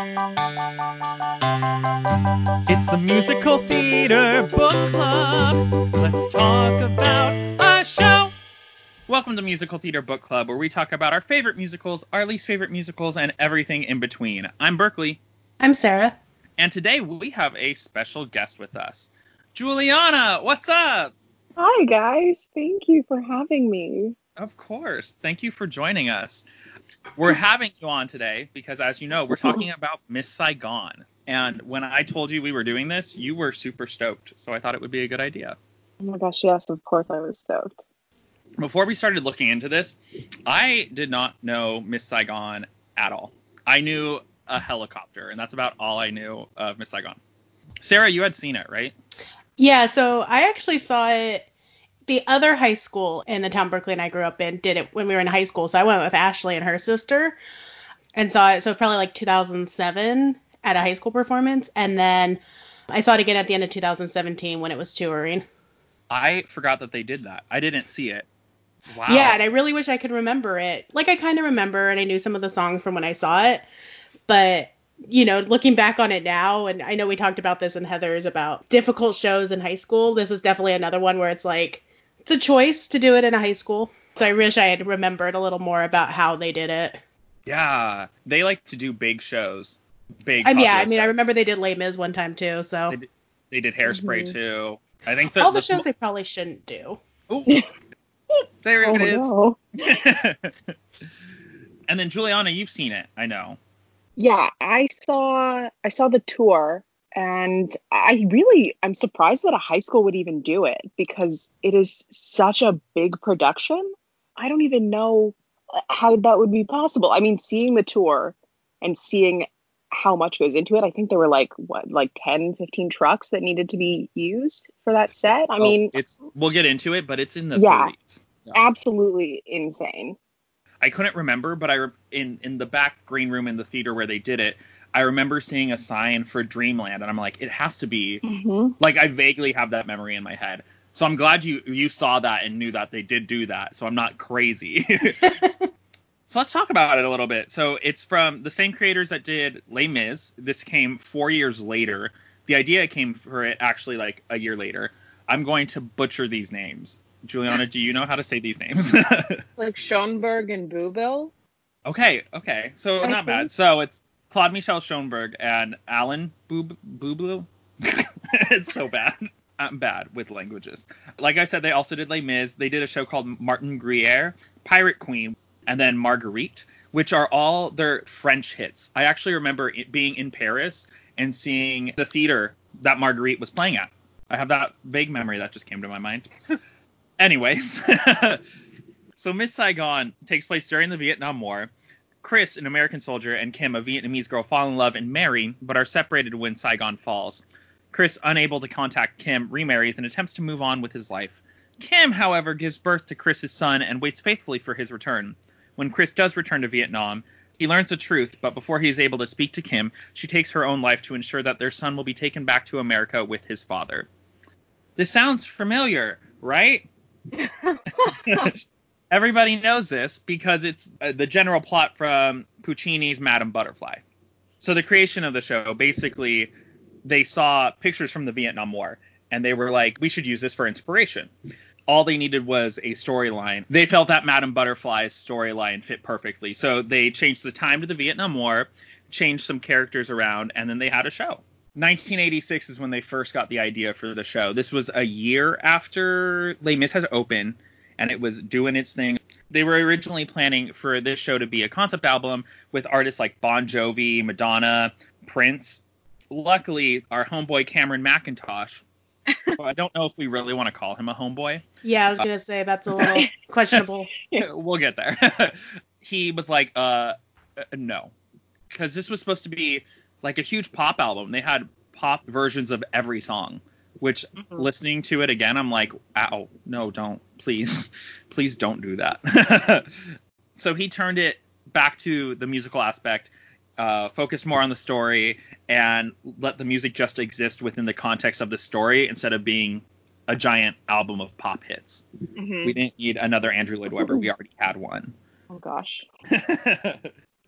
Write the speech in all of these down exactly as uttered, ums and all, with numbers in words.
It's the Musical Theater Book Club. Let's talk about a show. Welcome to Musical Theater Book Club, where we talk about our favorite musicals, our least favorite musicals, and everything in between. I'm Berkeley. I'm Sarah. And today we have a special guest with us. Juliana, what's up? Hi, guys. Thank you for having me. Of course. Thank you for joining us. We're having you on today because, as you know, we're talking about Miss Saigon. And when I told you we were doing this, you were super stoked. So I thought it would be a good idea. Oh my gosh, yes, of course I was stoked. Before we started looking into this, I did not know Miss Saigon at all. I knew a helicopter, and that's about all I knew of Miss Saigon. Sarah, you had seen it, right? Yeah, so I actually saw it. The other high school in the town Berkeley and I grew up in did it when we were in high school. So I went with Ashley and her sister and saw it. So probably like two thousand seven at a high school performance. And then I saw it again at the end of two thousand seventeen when it was touring. I forgot that they did that. I didn't see it. Wow. Yeah, and I really wish I could remember it. Like, I kind of remember, and I knew some of the songs from when I saw it. But, you know, looking back on it now, and I know we talked about this in Heather's about difficult shows in high school. This is definitely another one where it's like, it's a choice to do it in a high school. So I wish I had remembered a little more about how they did it. Yeah, they like to do big shows. Big. Um, yeah, I mean, shows. I remember they did Les Mis one time too. So They did, they did Hairspray Mm-hmm. too. I think the, all the, the shows sm- they probably shouldn't do. Ooh. There Oh, it is. no. And then Juliana, you've seen it, I know. Yeah, I saw I saw the tour, and I really I'm surprised that a high school would even do it because it is such a big production. I don't even know how that would be possible. I mean, seeing the tour and seeing how much goes into it, I think there were like what like ten, fifteen trucks that needed to be used for that set. I Oh, mean, it's we'll get into it, but it's in the yeah, thirties. Yeah. absolutely insane. I couldn't remember, but I re- in in the back green room in the theater where they did it, I remember seeing a sign for Dreamland, and I'm like, it has to be. Mm-hmm. Like, I vaguely have that memory in my head. So I'm glad you you saw that and knew that they did do that. So I'm not crazy. So let's talk about it a little bit. So it's from the same creators that did Les Mis. This came four years later. The idea came for it actually like a year later. I'm going to butcher these names. Juliana, do you know how to say these names? Like Schoenberg and Bouville? Okay, okay. So I not bad. think- So it's Claude Michel Schoenberg and Alan Bub- Bublu. It's so bad. I'm bad with languages. Like I said, they also did Les Mis. They did a show called Martin Gruyere, Pirate Queen, and then Marguerite, which are all their French hits. I actually remember it being in Paris and seeing the theater that Marguerite was playing at. I have that vague memory that just came to my mind. Anyways, so Miss Saigon takes place during the Vietnam War. Chris, an American soldier, and Kim, a Vietnamese girl, fall in love and marry, but are separated when Saigon falls. Chris, unable to contact Kim, remarries and attempts to move on with his life. Kim, however, gives birth to Chris's son and waits faithfully for his return. When Chris does return to Vietnam, he learns the truth, but before he is able to speak to Kim, she takes her own life to ensure that their son will be taken back to America with his father. This sounds familiar, right? Everybody knows this because it's uh, the general plot from Puccini's Madame Butterfly. So the creation of the show, basically, they saw pictures from the Vietnam War, and they were like, we should use this for inspiration. All they needed was a storyline. They felt that Madame Butterfly's storyline fit perfectly. So they changed the time to the Vietnam War, changed some characters around, and then they had a show. nineteen eighty-six is when they first got the idea for the show. This was a year after Les Mis had opened, and it was doing its thing. They were originally planning for this show to be a concept album with artists like Bon Jovi, Madonna, Prince. Luckily, our homeboy Cameron McIntosh, well, I don't know if we really want to call him a homeboy. Yeah, I was gonna say that's a little questionable. We'll get there. He was like, uh, uh, no. Because this was supposed to be like a huge pop album. They had pop versions of every song, which Mhm. listening to it again, I'm like, ow, no, don't. Please, please don't do that. So he turned it back to the musical aspect, uh, focused more on the story, and let the music just exist within the context of the story instead of being a giant album of pop hits. Mhm. We didn't need another Andrew Lloyd Webber. We already had one. Oh gosh.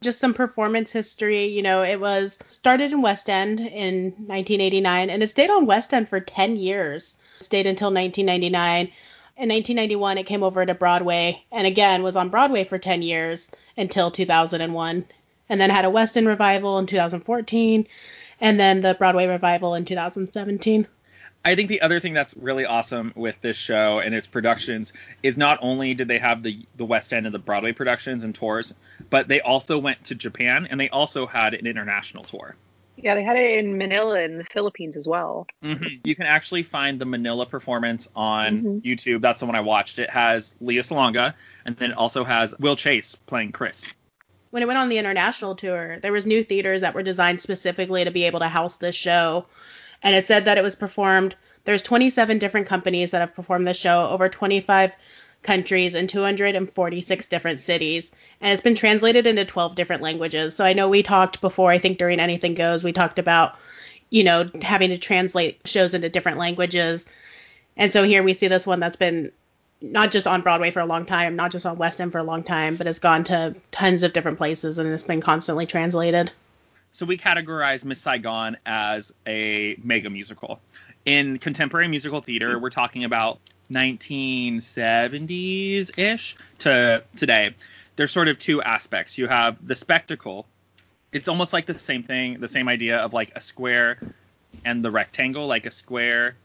Just some performance history. You know, it was started in West End in nineteen eighty-nine, and it stayed on West End for ten years. It stayed until nineteen ninety-nine. In nineteen ninety-one, it came over to Broadway, and again was on Broadway for ten years until two thousand one, and then had a West End revival in two thousand fourteen, and then the Broadway revival in two thousand seventeen. I think the other thing that's really awesome with this show and its productions is not only did they have the the West End and the Broadway productions and tours, but they also went to Japan, and they also had an international tour. Yeah, they had it in Manila in the Philippines as well. Mm-hmm. You can actually find the Manila performance on Mm-hmm. YouTube. That's the one I watched. It has Lea Salonga, and then it also has Will Chase playing Chris. When it went on the international tour, there was new theaters that were designed specifically to be able to house this show. And it said that it was performed, there's twenty-seven different companies that have performed this show, over twenty-five countries and two hundred forty-six different cities. And it's been translated into twelve different languages. So I know we talked before, I think during Anything Goes, we talked about, you know, having to translate shows into different languages. And so here we see this one that's been not just on Broadway for a long time, not just on West End for a long time, but has gone to tons of different places and it's been constantly translated. So we categorize Miss Saigon as a mega musical. In contemporary musical theater, we're talking about nineteen seventies-ish to today. There's sort of two aspects. You have the spectacle. It's almost like the same thing, the same idea of like a square and the rectangle. Like a square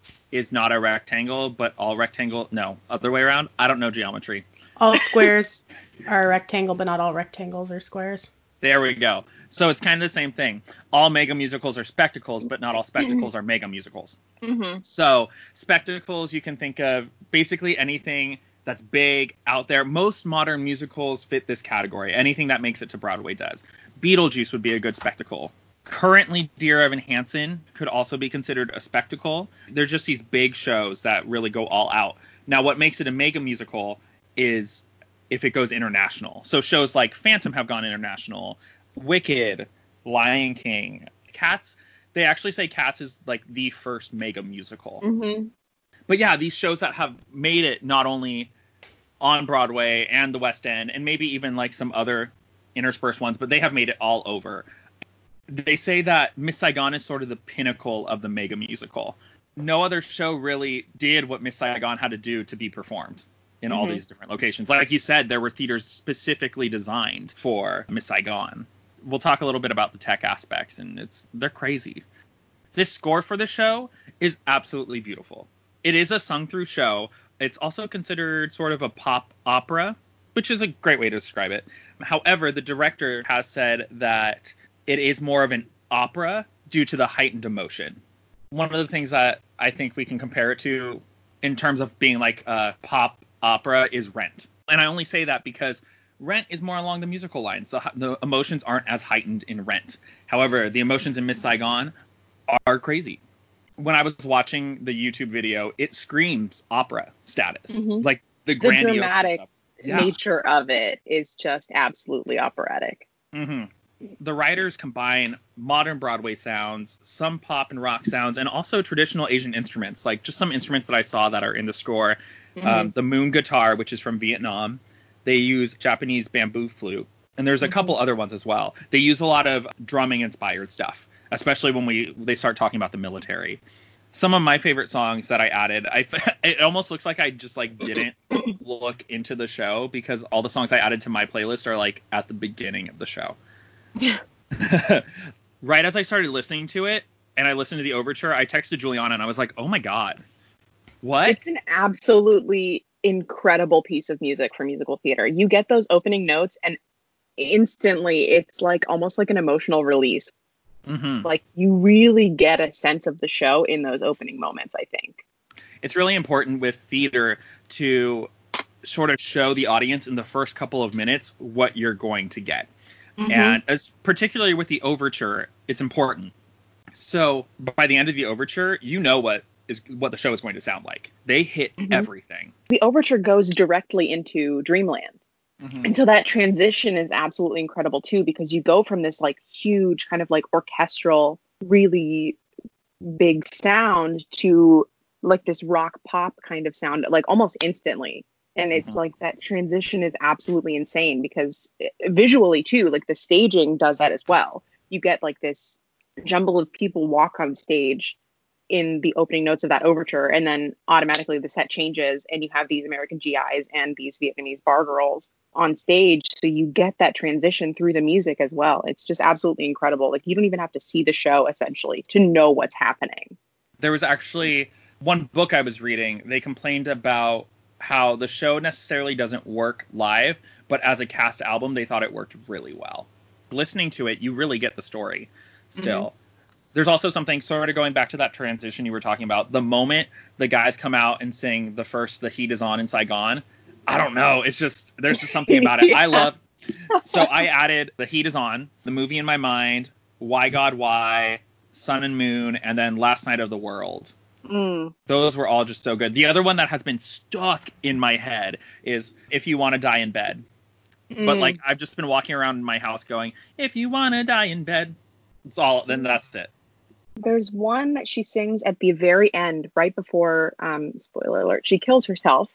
is not a rectangle, but all rectangle, no, other way around. I don't know geometry. All squares are a rectangle, but not all rectangles are squares. There we go. So it's kind of the same thing. All mega musicals are spectacles, but not all spectacles are mega musicals. Mm-hmm. So spectacles, you can think of basically anything that's big out there. Most modern musicals fit this category. Anything that makes it to Broadway does. Beetlejuice would be a good spectacle. Currently, Dear Evan Hansen could also be considered a spectacle. They're just these big shows that really go all out. Now, what makes it a mega musical is if it goes international. So shows like Phantom have gone international, Wicked, Lion King, Cats. They actually say Cats is like the first mega musical. Mm-hmm. But yeah, these shows that have made it not only on Broadway and the West End, and maybe even like some other interspersed ones, but they have made it all over. They say that Miss Saigon is sort of the pinnacle of the mega musical. No other show really did what Miss Saigon had to do to be performed in all Mm-hmm. these different locations. Like you said, there were theaters specifically designed for Miss Saigon. We'll talk a little bit about the tech aspects, and it's they're crazy. This score for the show is absolutely beautiful. It is a sung-through show. It's also considered sort of a pop opera, which is a great way to describe it. However, the director has said that it is more of an opera due to the heightened emotion. One of the things that I think we can compare it to in terms of being like a pop opera is Rent. And I only say that because Rent is more along the musical lines. The, the emotions aren't as heightened in Rent. However, the emotions in Miss Saigon are crazy. When I was watching the YouTube video, it screams opera status. Mm-hmm. Like the The grandiose dramatic stuff. Yeah. nature of it is just absolutely operatic. Mm-hmm. The writers combine modern Broadway sounds, some pop and rock sounds, and also traditional Asian instruments, like just some instruments that I saw that are in the score. Mm-hmm. Um, the moon guitar, which is from Vietnam. They use Japanese bamboo flute. And there's a Mm-hmm. couple other ones as well. They use a lot of drumming-inspired stuff, especially when we they start talking about the military. Some of my favorite songs that I added, I it almost looks like I just like didn't look into the show because all the songs I added to my playlist are like at the beginning of the show. Right as I started listening to it and I listened to the overture, I texted Juliana and I was like, oh my God, what? It's an absolutely incredible piece of music for musical theater. You get those opening notes and instantly it's like almost like an emotional release. Mm-hmm. Like you really get a sense of the show in those opening moments, I think. It's really important with theater to sort of show the audience in the first couple of minutes what you're going to get. Mm-hmm. And as particularly with the overture, it's important. So by the end of the overture, you know what is what the show is going to sound like. They hit Mm-hmm. everything. The overture goes directly into Dreamland. Mm-hmm. And so that transition is absolutely incredible too, because you go from this like huge kind of like orchestral, really big sound to like this rock pop kind of sound, like almost instantly. And it's Mhm. like that transition is absolutely insane because eh, visually too, like the staging does that as well. You get like this jumble of people walk on stage in the opening notes of that overture, and then automatically the set changes and you have these American G Is and these Vietnamese bar girls on stage. So you get that transition through the music as well. It's just absolutely incredible. Like you don't even have to see the show essentially to know what's happening. There was actually one book I was reading. They complained about how the show necessarily doesn't work live, but as a cast album, they thought it worked really well. Listening to it, you really get the story still. Mm-hmm. There's also something sort of going back to that transition you were talking about. The moment the guys come out and sing the first "The Heat Is On" in Saigon, I don't know. It's just, there's just something about it. Yeah. I love. So I added "The Heat Is On," the movie in my mind, "Why God Why," "Sun and Moon," and then "Last Night of the World." Mm. Those were all just so good. The other one that has been stuck in my head is "If You Want to Die in Bed." Mm. But like I've just been walking around my house going, "If you want to die in bed." It's all, then that's it. There's one that she sings at the very end, right before, um, spoiler alert, she kills herself,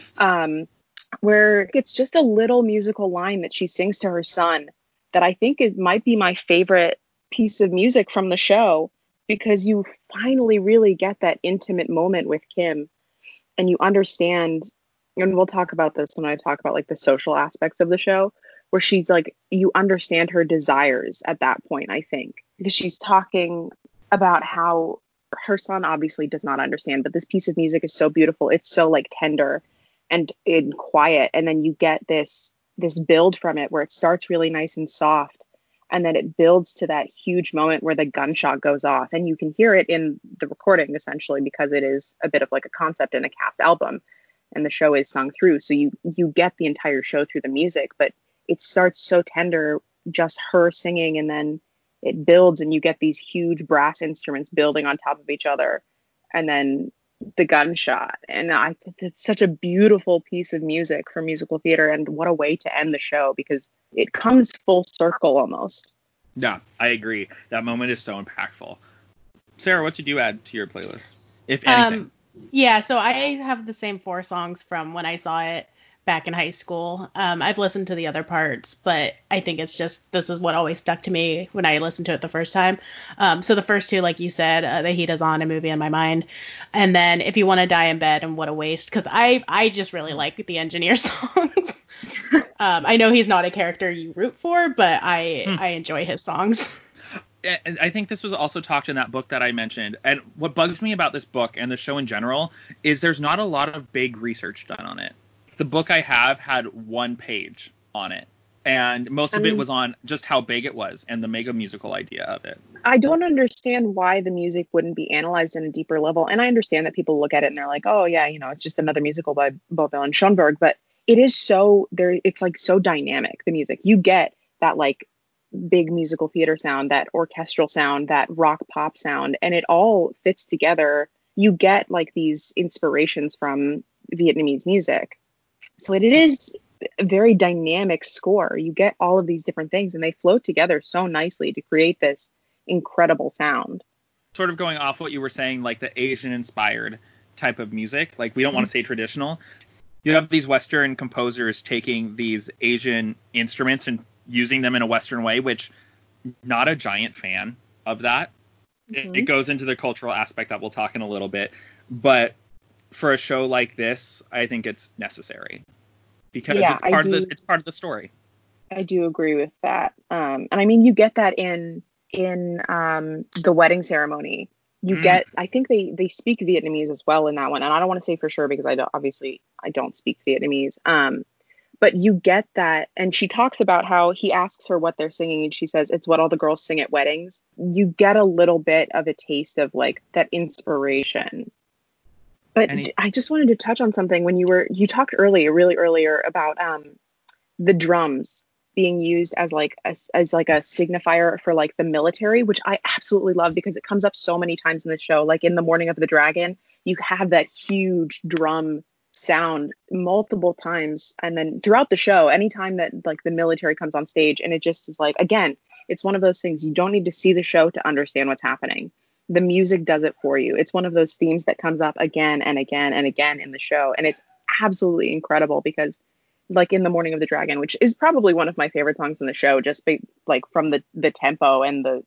um, where it's just a little musical line that she sings to her son that I think it might be my favorite piece of music from the show, because you finally really get that intimate moment with Kim and you understand, and we'll talk about this when I talk about like the social aspects of the show, where she's like, you understand her desires at that point, I think, because she's talking about how her son obviously does not understand, but this piece of music is so beautiful. It's so like tender and, and quiet. And then you get this, this build from it where it starts really nice and soft. And then it builds to that huge moment where the gunshot goes off, and you can hear it in the recording essentially because it is a bit of like a concept in a cast album and the show is sung through. So you, you get the entire show through the music, but it starts so tender, just her singing, and then it builds and you get these huge brass instruments building on top of each other, and then the gunshot. And I think it's such a beautiful piece of music for musical theater, and what a way to end the show because it comes full circle almost. Yeah, I agree. That moment is so impactful. Sarah, what did you add to your playlist, if anything? Um, yeah, so I have the same four songs from when I saw it back in high school. Um, I've listened to the other parts, but I think it's just, this is what always stuck to me when I listened to it the first time. Um, so the first two, like you said, uh, The Heat Is On, A Movie in My Mind, and then If You Want to Die in Bed, and What a Waste, because I, I just really like the Engineer songs. um, I know he's not a character you root for, but I, Hmm. I enjoy his songs. And I think this was also talked in that book that I mentioned. And what bugs me about this book and the show in general is there's not a lot of big research done on it. The book I have had one page on it, and most of Um, it was on just how big it was and the mega musical idea of it. I don't understand why the music wouldn't be analyzed in a deeper level. And I understand that people look at it and they're like, oh yeah, you know, it's just another musical by Bob and Schoenberg, but it is so there. It's like so dynamic, the music. You get that like big musical theater sound, that orchestral sound, that rock pop sound, and it all fits together. You get like these inspirations from Vietnamese music. So it is a very dynamic score. You get all of these different things and they flow together so nicely to create this incredible sound. Sort of going off what you were saying, like the Asian inspired type of music, like we don't mm-hmm. want to say traditional. You have these Western composers taking these Asian instruments and using them in a Western way, which not a giant fan of that. Mm-hmm. It, it goes into the cultural aspect that we'll talk in a little bit. But for a show like this, I think it's necessary because yeah, it's part do, of the it's part of the story. I do agree with that. Um, and I mean, you get that in in um, the wedding ceremony. You mm. get, I think they they speak Vietnamese as well in that one, and I don't want to say for sure because I don't obviously I don't speak Vietnamese. Um, but you get that, and she talks about how he asks her what they're singing, and she says it's what all the girls sing at weddings. You get a little bit of a taste of like that inspiration. But he, I just wanted to touch on something when you were you talked earlier, really earlier about um, the drums being used as like a, as like a signifier for like the military, which I absolutely love because it comes up so many times in the show. Like in The Morning of the Dragon, you have that huge drum sound multiple times, and then throughout the show, anytime that like the military comes on stage, and it just is like, again, it's one of those things you don't need to see the show to understand what's happening. The music does it for you. It's one of those themes that comes up again and again and again in the show, and it's absolutely incredible because like in The Morning of the Dragon, which is probably one of my favorite songs in the show, just be, like from the, the tempo and the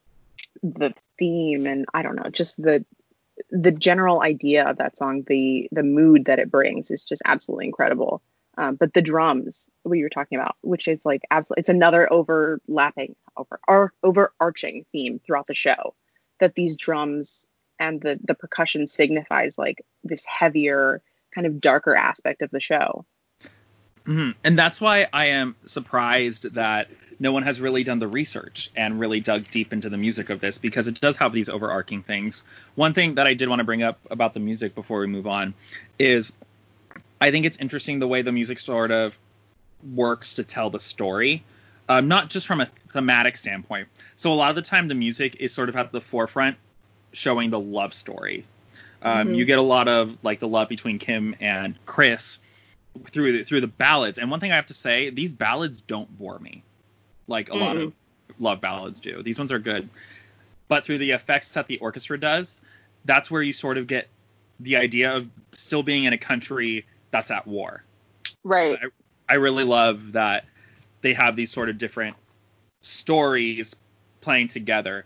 the theme and I don't know, just the the general idea of that song, the the mood that it brings is just absolutely incredible. Um, but the drums, what you were talking about, which is like absolutely, it's another overlapping, over or overarching theme throughout the show, that these drums and the the percussion signifies like this heavier, kind of darker aspect of the show. Mm-hmm. And that's why I am surprised that no one has really done the research and really dug deep into the music of this, because it does have these overarching things. One thing that I did want to bring up about the music before we move on is I think it's interesting the way the music sort of works to tell the story, um, not just from a thematic standpoint. So a lot of the time the music is sort of at the forefront showing the love story. Um, Mm-hmm. You get a lot of like the love between Kim and Chris through the, through the ballads. And one thing I have to say, these ballads don't bore me like a Mm-mm. lot of love ballads do. These ones are good. But through the effects that the orchestra does, that's where you sort of get the idea of still being in a country that's at war. Right. I, I really love that they have these sort of different stories playing together.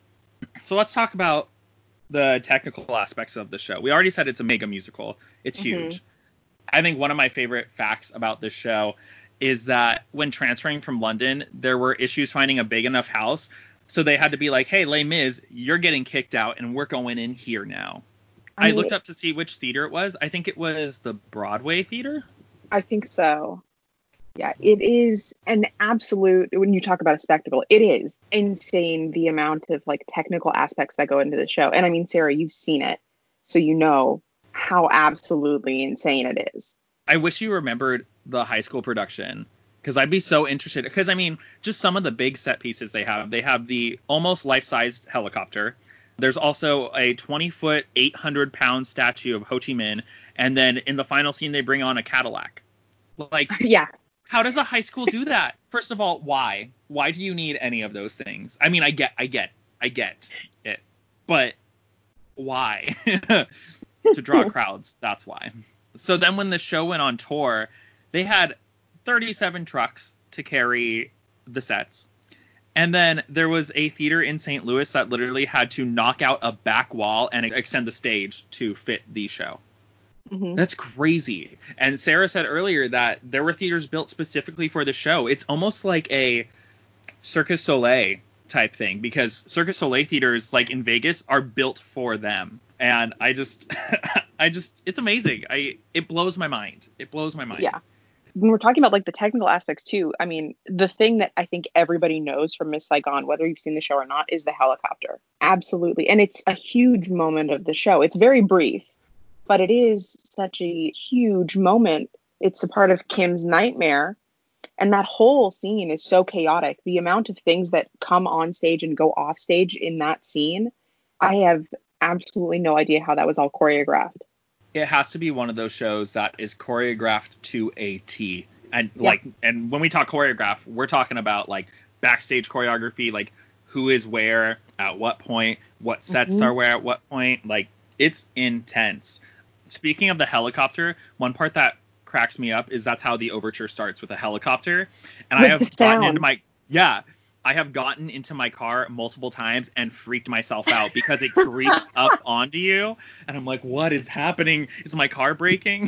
So let's talk about the technical aspects of the show. We already said it's a mega musical. It's Mm-hmm. huge. I think one of my favorite facts about this show is that when transferring from London, there were issues finding a big enough house. So they had to be like, hey, Les Mis, you're getting kicked out and we're going in here now. I I, mean, looked up to see which theater it was. I think it was the Broadway Theater. I think so. Yeah, it is an absolute, when you talk about a spectacle, it is insane the amount of like technical aspects that go into the show. And I mean, Sarah, you've seen it, so you know how absolutely insane it is. I wish you remembered the high school production, because I'd be so interested. Because, I mean, just some of the big set pieces they have. They have the almost life-sized helicopter. There's also a twenty-foot, eight hundred pound statue of Ho Chi Minh. And then in the final scene, they bring on a Cadillac. Like, Yeah. how does a high school do that? First of all, why? Why do you need any of those things? I mean, I get, I get, I get it. But why? To draw crowds, that's why. So then when the show went on tour, they had thirty-seven trucks to carry the sets. And then there was a theater in Saint Louis that literally had to knock out a back wall and extend the stage to fit the show. Mm-hmm. That's crazy. And Sarah said earlier that there were theaters built specifically for the show. It's almost like a Cirque Soleil type thing, because Cirque du Soleil theaters, like in Vegas, are built for them. And I just, I just, it's amazing. I, it blows my mind. It blows my mind. Yeah. When we're talking about like the technical aspects too, I mean, the thing that I think everybody knows from Miss Saigon, whether you've seen the show or not, is the helicopter. Absolutely. And it's a huge moment of the show. It's very brief, but it is such a huge moment. It's a part of Kim's nightmare. And that whole scene is so chaotic. The amount of things that come on stage and go off stage in that scene, I have absolutely no idea how that was all choreographed. It has to be one of those shows that is choreographed to a T. And Yeah. like, and when we talk choreograph, we're talking about like backstage choreography, like who is where at what point, what sets Mhm. are where at what point. Like, it's intense. Speaking of the helicopter, one part that cracks me up is that's how the overture starts, with a helicopter. And With I have the gotten sound. into my yeah. I have gotten into my car multiple times and freaked myself out because it creeps up onto you. And I'm like, what is happening? Is my car braking?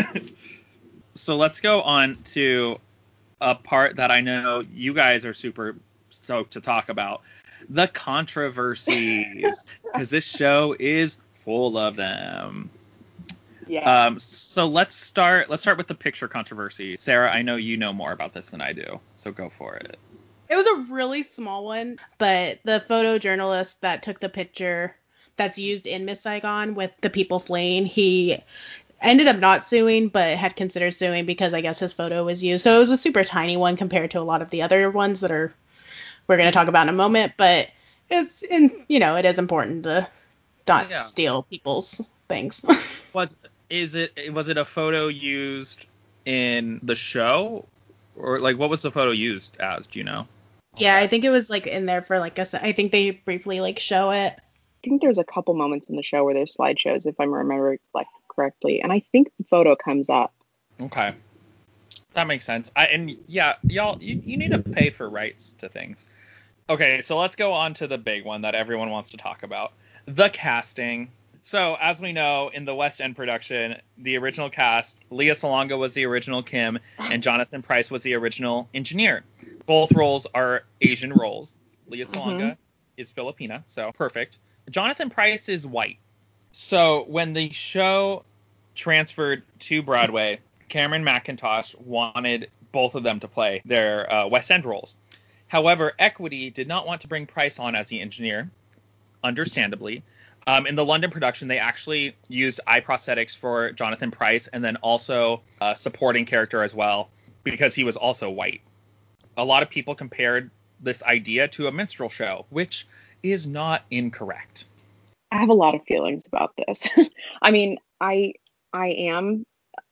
So let's go on to a part that I know you guys are super stoked to talk about. The controversies. Because this show is full of them. Yeah. Um, so let's start. Let's start with the picture controversy. Sarah, I know you know more about this than I do, so go for it. It was a really small one, but the photojournalist that took the picture that's used in Miss Saigon with the people fleeing, he ended up not suing, but had considered suing because I guess his photo was used. So it was a super tiny one compared to a lot of the other ones that are we're going to talk about in a moment. But it's in you know it is important to not Yeah. steal people's things. Was is it was it a photo used in the show, or like what was the photo used as? Do you know? Yeah, I think it was like in there for like a se- I think they briefly like show it. I think there's a couple moments in the show where there's slideshows, if I'm remembering like correctly. And I think the photo comes up. Okay. That makes sense. I and yeah, y'all, you, you need to pay for rights to things. Okay, so let's go on to the big one that everyone wants to talk about. The casting. So, as we know, in the West End production, the original cast, Lea Salonga was the original Kim, and Jonathan Pryce was the original engineer. Both roles are Asian roles. Lea Salonga Mm-hmm. is Filipina, so perfect. Jonathan Pryce is white. So, when the show transferred to Broadway, Cameron Mackintosh wanted both of them to play their uh, West End roles. However, Equity did not want to bring Pryce on as the engineer, understandably. Um, in the London production, they actually used eye prosthetics for Jonathan Pryce and then also a supporting character as well because he was also white. A lot of people compared this idea to a minstrel show, which is not incorrect. I have a lot of feelings about this. I mean, I I am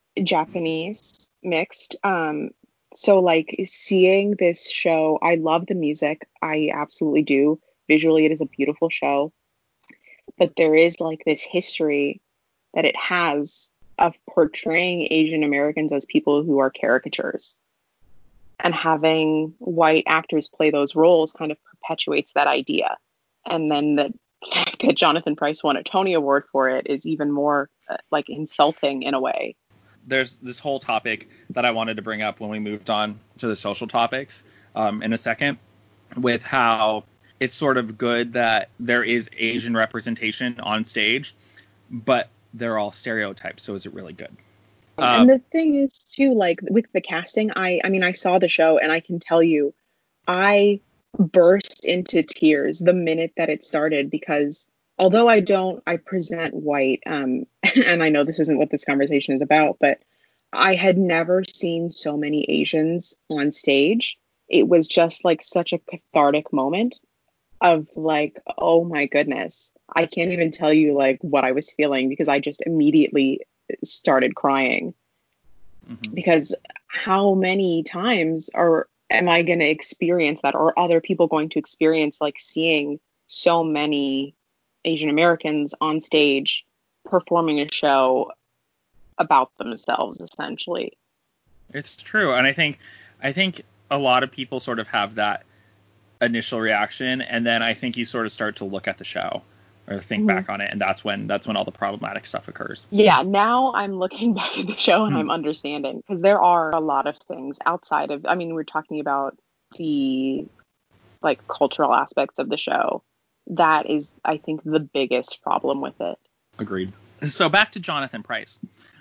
Japanese mixed. Um, so like seeing this show, I love the music. I absolutely do. Visually, it is a beautiful show. But there is like this history that it has of portraying Asian Americans as people who are caricatures. And having white actors play those roles kind of perpetuates that idea. And then the fact that Jonathan Pryce won a Tony Award for it is even more uh, like insulting in a way. There's this whole topic that I wanted to bring up when we moved on to the social topics um, in a second, with how it's sort of good that there is Asian representation on stage, but they're all stereotypes. So is it really good? And Um, the thing is too, like with the casting, I I mean, I saw the show and I can tell you, I burst into tears the minute that it started because although I don't, I present white, um, and I know this isn't what this conversation is about, but I had never seen so many Asians on stage. It was just like such a cathartic moment of like, oh my goodness, I can't even tell you like what I was feeling because I just immediately started crying. mhm. Because how many times are am I going to experience that, or other people going to experience like seeing so many Asian Americans on stage performing a show about themselves, essentially? It's true. And I think I think a lot of people sort of have that initial reaction, and then I think you sort of start to look at the show or think Mhm. back on it, and that's when that's when all the problematic stuff occurs. Yeah, now I'm looking back at the show and Hmm. I'm understanding because there are a lot of things outside of, I mean, we're talking about the like cultural aspects of the show. That is, I think, the biggest problem with it. Agreed. So back to Jonathan Pryce.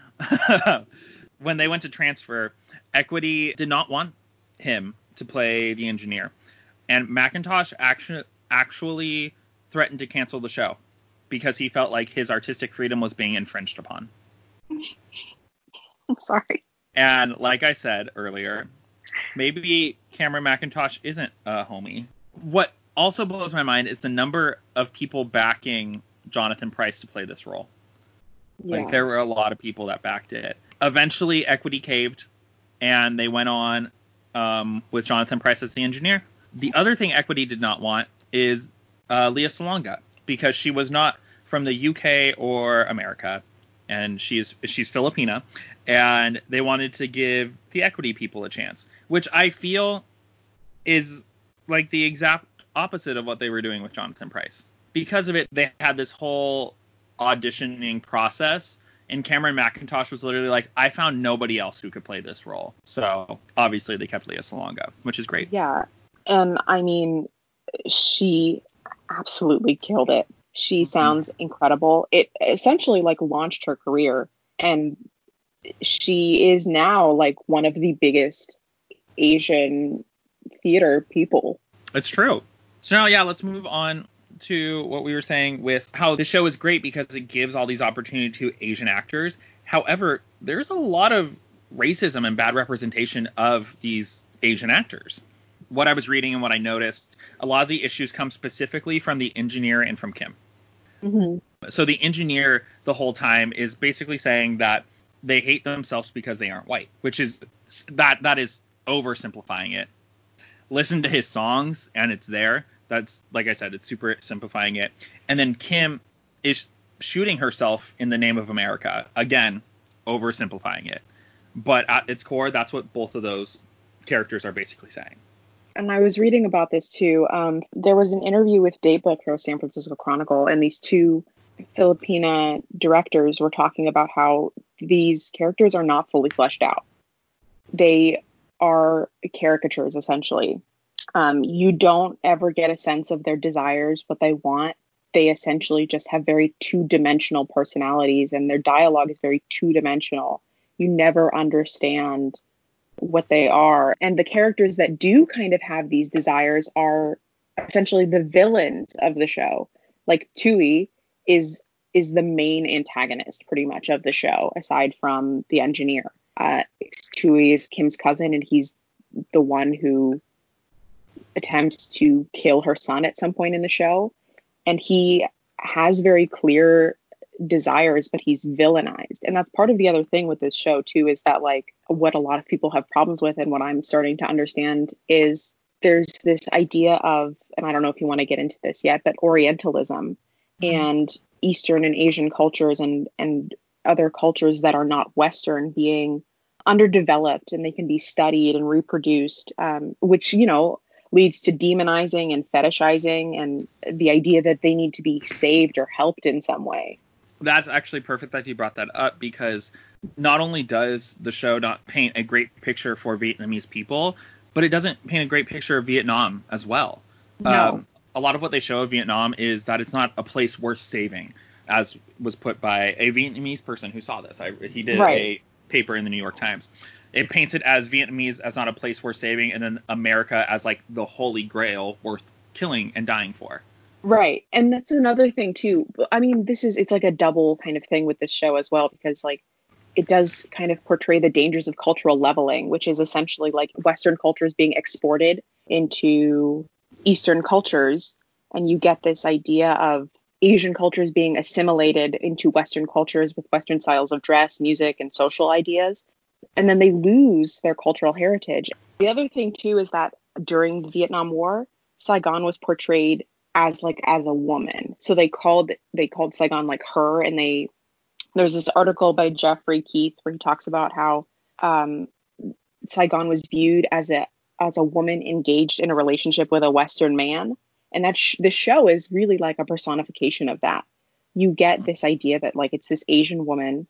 When they went to transfer, Equity did not want him to play the engineer, and Mackintosh actually actually threatened to cancel the show because he felt like his artistic freedom was being infringed upon. I'm sorry. And like I said earlier, maybe Cameron Mackintosh isn't a homie. What also blows my mind is the number of people backing Jonathan Pryce to play this role. Yeah. Like, there were a lot of people that backed it. Eventually, Equity caved, and they went on um, with Jonathan Pryce as the engineer. The other thing Equity did not want is uh, Lea Salonga, because she was not from the U K or America, and she's she's Filipina, and they wanted to give the Equity people a chance, which I feel is like the exact opposite of what they were doing with Jonathan Pryce. Because of it, they had this whole auditioning process, and Cameron Mackintosh was literally like, I found nobody else who could play this role. So obviously they kept Lea Salonga, which is great. Yeah. And I mean, she absolutely killed it. She sounds incredible. It essentially like launched her career, and she is now like one of the biggest Asian theater people. It's true. So now, yeah, let's move on to what we were saying with how the show is great because it gives all these opportunities to Asian actors. However, there's a lot of racism and bad representation of these Asian actors. What I was reading and what I noticed, a lot of the issues come specifically from the engineer and from Kim. Mm-hmm. So the engineer the whole time is basically saying that they hate themselves because they aren't white, which is that that is oversimplifying it. Listen to his songs and it's there. That's, like I said, it's super simplifying it. And then Kim is shooting herself in the name of America. Again, oversimplifying it. But at its core, that's what both of those characters are basically saying. And I was reading about this too. Um, there was an interview with Datebook for San Francisco Chronicle, and these two Filipina directors were talking about how these characters are not fully fleshed out. They are caricatures, essentially. Um, you don't ever get a sense of their desires, what they want. They essentially just have very two-dimensional personalities, and their dialogue is very two-dimensional. You never understand what they are. And the characters that do kind of have these desires are essentially the villains of the show. Like Tui is is the main antagonist pretty much of the show, aside from the engineer. Uh, Tui is Kim's cousin, and he's the one who attempts to kill her son at some point in the show. And he has very clear desires, but he's villainized. And that's part of the other thing with this show too, is that like what a lot of people have problems with, and what I'm starting to understand, is there's this idea of, and I don't know if you want to get into this yet, but Orientalism and Eastern and Asian cultures and and other cultures that are not Western being underdeveloped, and they can be studied and reproduced, um, which, you know, leads to demonizing and fetishizing and the idea that they need to be saved or helped in some way. That's actually perfect that you brought that up, because not only does the show not paint a great picture for Vietnamese people, but it doesn't paint a great picture of Vietnam as well. No. Um, a lot of what they show of Vietnam is that it's not a place worth saving, as was put by a Vietnamese person who saw this. I, he did Right. a paper in the New York Times. It paints it as Vietnamese as not a place worth saving, and then America as like the holy grail worth killing and dying for. Right. And that's another thing too. I mean, this is, it's like a double kind of thing with this show as well, because like it does kind of portray the dangers of cultural leveling, which is essentially like Western cultures being exported into Eastern cultures. And you get this idea of Asian cultures being assimilated into Western cultures with Western styles of dress, music, and social ideas. And then they lose their cultural heritage. The other thing too is that during the Vietnam War, Saigon was portrayed as like as a woman. So they called they called Saigon like her, and they there's this article by Jeffrey Keith where he talks about how um, Saigon was viewed as a as a woman engaged in a relationship with a Western man. And that sh- the show is really like a personification of that. You get this idea that like it's this Asian woman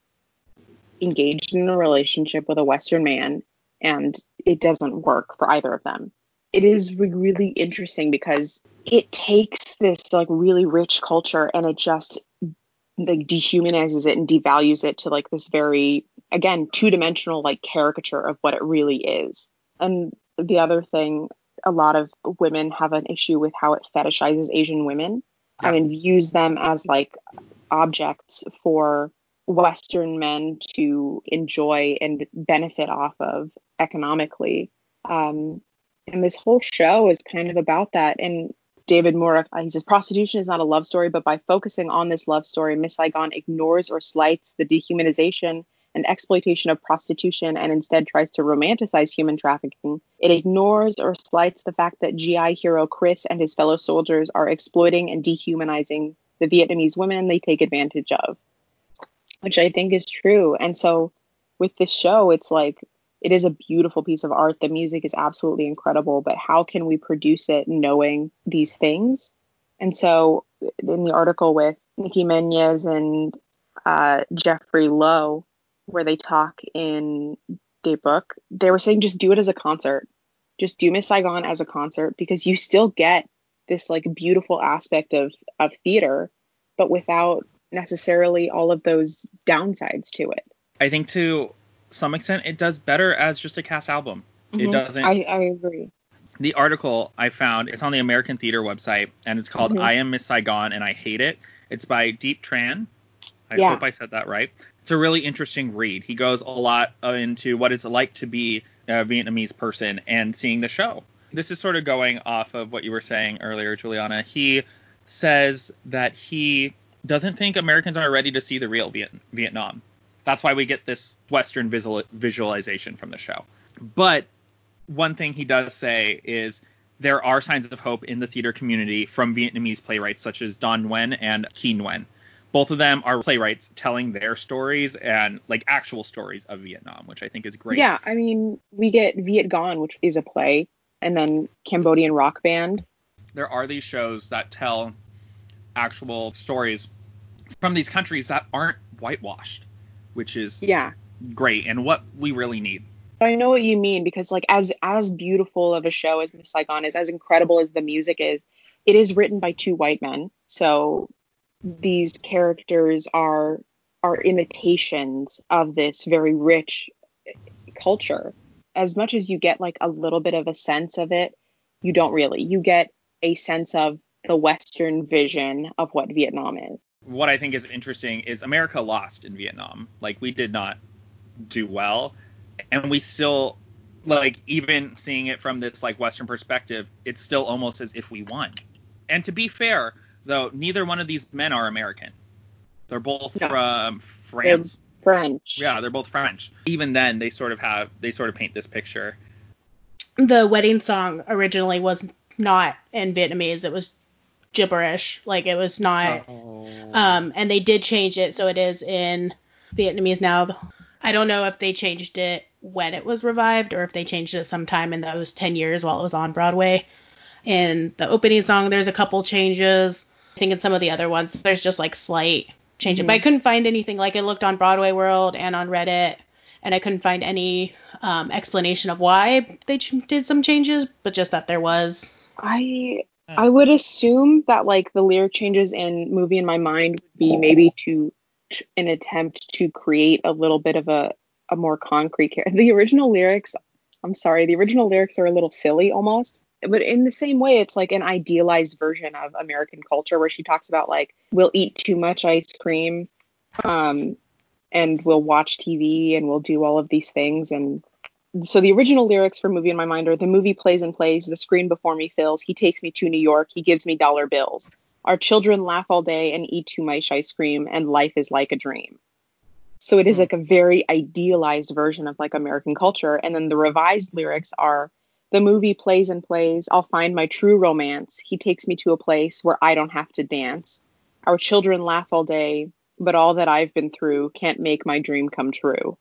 engaged in a relationship with a Western man, and it doesn't work for either of them. It is re- really interesting because it takes this like really rich culture and it just like dehumanizes it and devalues it to like this very, again, two-dimensional like caricature of what it really is. And the other thing, a lot of women have an issue with how it fetishizes Asian women. Yeah. I mean, views them as like objects for Western men to enjoy and benefit off of economically. Um, and this whole show is kind of about that. And David Moore, he says, prostitution is not a love story, but by focusing on this love story, Miss Saigon ignores or slights the dehumanization and exploitation of prostitution and instead tries to romanticize human trafficking. It ignores or slights the fact that G I hero Chris and his fellow soldiers are exploiting and dehumanizing the Vietnamese women they take advantage of, which I think is true. And so with this show, it's like, it is a beautiful piece of art. The music is absolutely incredible, but how can we produce it knowing these things? And so in the article with Nikki Menez and uh, Jeffrey Lowe, where they talk in Datebook, they were saying just do it as a concert. Just do Miss Saigon as a concert, because you still get this like beautiful aspect of, of theater, but without necessarily all of those downsides to it. I think to some extent it does better as just a cast album. Mm-hmm. It doesn't. I, I agree. The article I found, it's on the American Theater website, and it's called Mm-hmm. I Am Miss Saigon and I Hate It. It's by Deep Tran. I Yeah. hope I said that right. It's a really interesting read. He goes a lot uh, into what it's like to be a Vietnamese person and seeing the show. This is sort of going off of what you were saying earlier, Juliana. He says that he doesn't think Americans are ready to see the real Viet- Vietnam. That's why we get this Western visual- visualization from the show. But one thing he does say is there are signs of hope in the theater community from Vietnamese playwrights such as Don Nguyen and Thi Nguyen. both of them are playwrights telling their stories and like actual stories of Vietnam, which I think is great. Yeah, I mean, we get Viet Gone, which is a play, and then Cambodian Rock Band. There are these shows that tell actual stories from these countries that aren't whitewashed, which is Yeah. great and what we really need. I know what you mean, because like as as beautiful of a show as Miss Saigon is, as incredible as the music is, it is written by two white men. So these characters are are imitations of this very rich culture. As much as you get like a little bit of a sense of it, you don't really. You get a sense of the Western vision of what Vietnam is. What I think is interesting is America lost in Vietnam. Like, we did not do well. And we still, like, even seeing it from this, like, Western perspective, it's still almost as if we won. And to be fair, though, neither one of these men are American. They're both No. from France. They're French. Yeah, they're both French. Even then, they sort of have, they sort of paint this picture. The wedding song originally was not in Vietnamese. It was gibberish. Like, it was not. Oh. Um, and they did change it, so it is in Vietnamese now. I don't know if they changed it when it was revived or if they changed it sometime in those ten years while it was on Broadway. In the opening song, there's a couple changes. I think in some of the other ones, there's just like slight changes. Mm-hmm. But I couldn't find anything. Like, I looked on Broadway World and on Reddit, and I couldn't find any um, explanation of why they ch- did some changes, but just that there was. I I would assume that like the lyric changes in Movie in My Mind would be maybe to an attempt to create a little bit of a, a more concrete character. The original lyrics, I'm sorry, the original lyrics are a little silly almost. But in the same way, it's like an idealized version of American culture where she talks about like, we'll eat too much ice cream, um, and we'll watch T V and we'll do all of these things. And so the original lyrics for Movie in My Mind are: the movie plays and plays, the screen before me fills, he takes me to New York, he gives me dollar bills. Our children laugh all day and eat too much ice cream, and life is like a dream. So it is like a very idealized version of like American culture. And then the revised lyrics are: the movie plays and plays, I'll find my true romance, he takes me to a place where I don't have to dance. Our children laugh all day, but all that I've been through can't make my dream come true.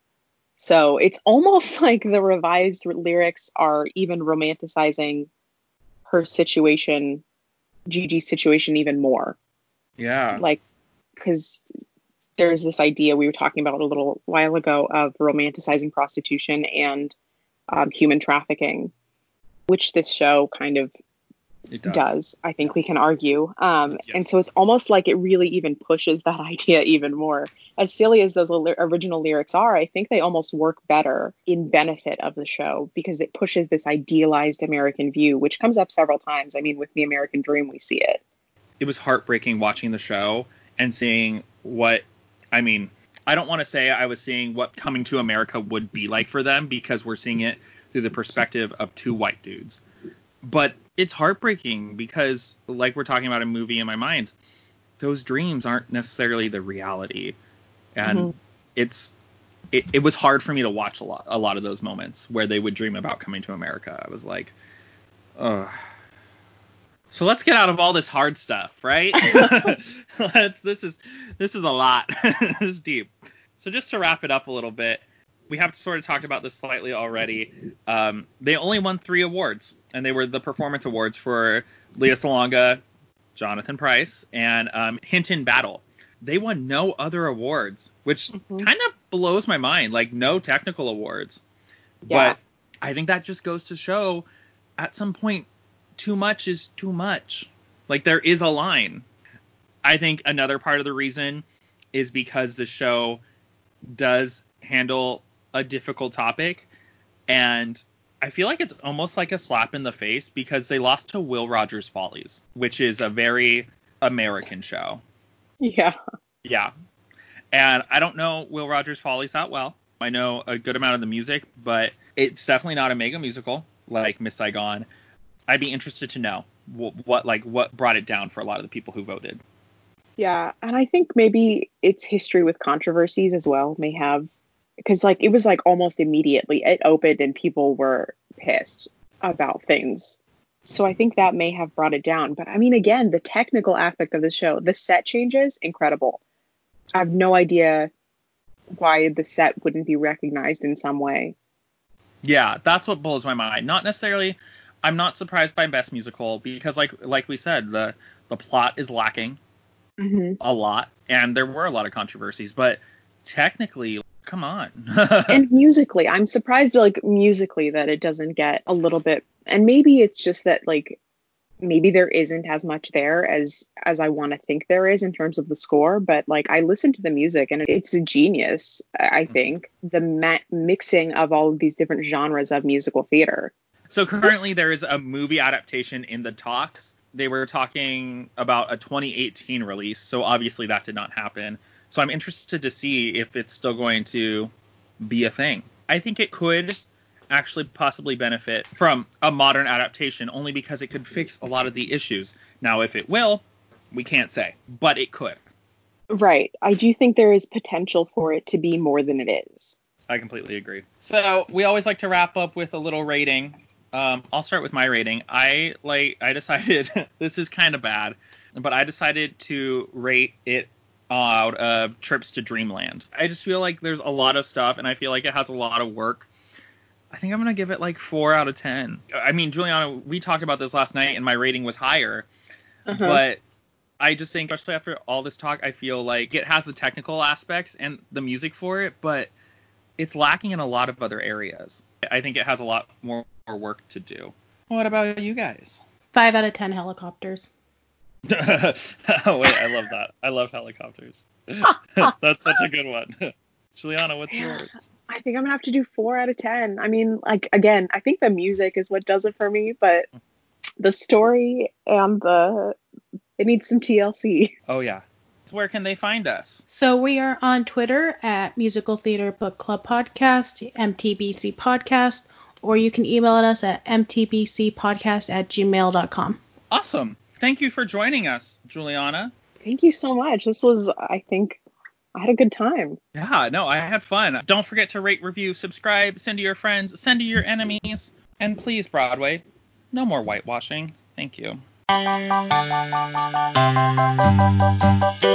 So it's almost like the revised lyrics are even romanticizing her situation, Gigi's situation, even more. Yeah. Like, because there's this idea we were talking about a little while ago of romanticizing prostitution and um, human trafficking, which this show kind of It does. does, I think we can argue. Um, Yes. And so it's almost like it really even pushes that idea even more. As silly as those li- original lyrics are, I think they almost work better in benefit of the show because it pushes this idealized American view, which comes up several times. I mean, with the American Dream, we see it. It was heartbreaking watching the show and seeing what, I mean, I don't want to say I was seeing what coming to America would be like for them because we're seeing it through the perspective of two white dudes. But it's heartbreaking because, like we're talking about a Movie in My Mind, those dreams aren't necessarily the reality. And Mhm. it's it, it was hard for me to watch a lot a lot of those moments where they would dream about coming to America. I was like, ugh. So let's get out of all this hard stuff, right? let's this is this is a lot. This is deep. So just to wrap it up a little bit, we have to sort of talk about this slightly already. Um, they only won three awards, and they were the performance awards for Lea Salonga, Jonathan Pryce, and um, Hinton Battle. They won no other awards, which Mhm. kind of blows my mind. Like, no technical awards. Yeah. But I think that just goes to show, at some point, too much is too much. Like, there is a line. I think another part of the reason is because the show does handle a difficult topic, and I feel like it's almost like a slap in the face because they lost to Will Rogers Follies, which is a very American show. Yeah. Yeah. And I don't know Will Rogers Follies that well. I know a good amount of the music, but it's definitely not a mega musical like Miss Saigon. I'd be interested to know what, what like what brought it down for a lot of the people who voted. Yeah. And I think maybe its history with controversies as well may have, because like it was like almost immediately it opened and people were pissed about things. So I think that may have brought it down. But I mean, again, the technical aspect of the show, the set changes, incredible. I have no idea why the set wouldn't be recognized in some way. Yeah, that's what blows my mind. Not necessarily, I'm not surprised by Best Musical because, like like we said, the the plot is lacking Mm-hmm. a lot, and there were a lot of controversies. But technically, come on. And musically, I'm surprised, like musically, that it doesn't get a little bit. And maybe it's just that, like, maybe there isn't as much there as as I want to think there is in terms of the score. But like, I listened to the music and it's a genius. I think the ma- mixing of all of these different genres of musical theater. So currently there is a movie adaptation in the talks. They were talking about a twenty eighteen release, so obviously that did not happen. So I'm interested to see if it's still going to be a thing. I think it could actually possibly benefit from a modern adaptation only because it could fix a lot of the issues. Now, if it will, we can't say, but it could. Right. I do think there is potential for it to be more than it is. I completely agree. So we always like to wrap up with a little rating. Um, I'll start with my rating. I like. I decided this is kind of bad, but I decided to rate it out of Trips to Dreamland. I just feel like there's a lot of stuff, and I feel like it has a lot of work. I think I'm gonna give it like four out of ten. I mean, Juliana, we talked about this last night, and my rating was higher, Uh-huh. but I just think, especially after all this talk, I feel like it has the technical aspects and the music for it, but it's lacking in a lot of other areas. I think it has a lot more work to do. What about you guys? Five out of ten helicopters. Oh, wait, I love that. I love helicopters. That's such a good one. Juliana, what's Yeah. yours? I think I'm gonna have to do four out of ten. I mean, like, again, I think the music is what does it for me, but the story and the it needs some T L C. Oh, yeah. So where can they find us? So we are on Twitter at Musical Theater Book Club Podcast, M T B C Podcast, or you can email us at m t b c podcast at gmail dot com. Awesome. Thank you for joining us, Juliana. Thank you so much. This was, I think, I had a good time. Yeah, no, I had fun. Don't forget to rate, review, subscribe, send to your friends, send to your enemies, and please, Broadway, no more whitewashing. Thank you.